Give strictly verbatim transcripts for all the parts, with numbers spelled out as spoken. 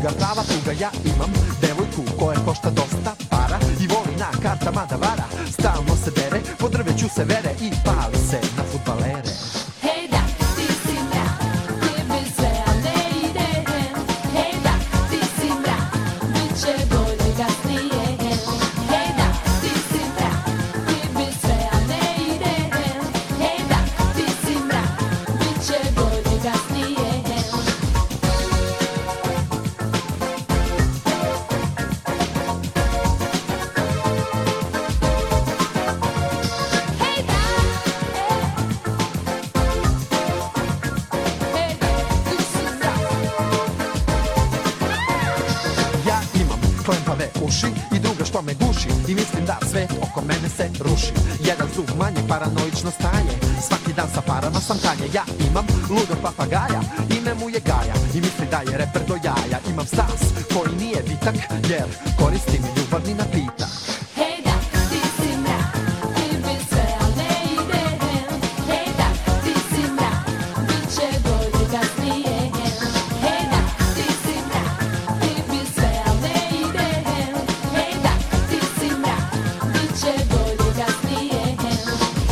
druga prava tuga. Ja imam devojku koja košta dosta para i voli na kartama da vara. Stalno se dere, po drveću se vere i pali se na fudbalere. Hej da, ti si mrak, tebi sve, a ne ide hem. Hej da, ti si mrak, bit će bolje kasnije hem. Hej da, ti si mrak, tebi sve, a ne ide hem. Hej da, ti si mrak, bit će bolje kasnije hem. Ja imam klempave uši i druga što me guši i mislim da svet oko mene se ruši. Jedan zub manje, paranoično stanje, svaki dan sa parama sam tanje. Ja imam ludog papagaja, ime mu je Gaja i misli da je reper do jaja. Imam stas koji nije bitak jer koristim ljubavni napitak. Hej da, ti si mrak, tebi sve, a ne ide hem. Hej da, ti si mrak, bit će bolje kasnije hem. Hej da, ti si mrak, tebi sve, a ne ide hem. Hej da, ti si mrak, bit će bolje kasnije hem.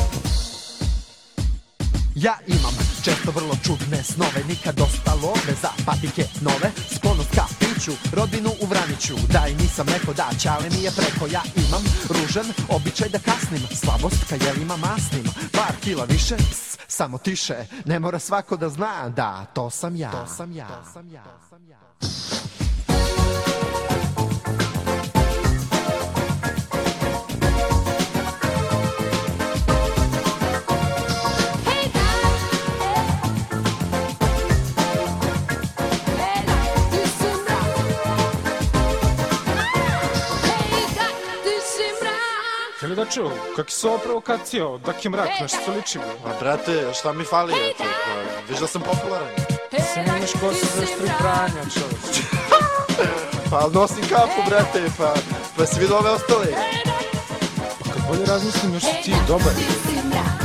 Ja imam često vrlo čudne snove, nikad dosta love za patike nove. Sklonost ka piću, rodbinu u Vraniću, da i nisam rekao da ćale mi je preko. Ja imam ružan običaj da kasnim, slabost ka jelima masnim. Par kila više, ps, samo tiše, ne mora svako da zna da to sam ja. To sam ja. To sam ja. To sam ja. Htjeli da čuo, kakvi su ovo provokacije, dak je mrak, nešto se liči. Ma brate, šta mi fali, eto, viš da sam popularan. Seniš kosu za štri pranja, čovječ. Pa nosim kapu, brate, pa, pa si vidio ove ostale. Pa kad bolje razmislim, još si ti dobar.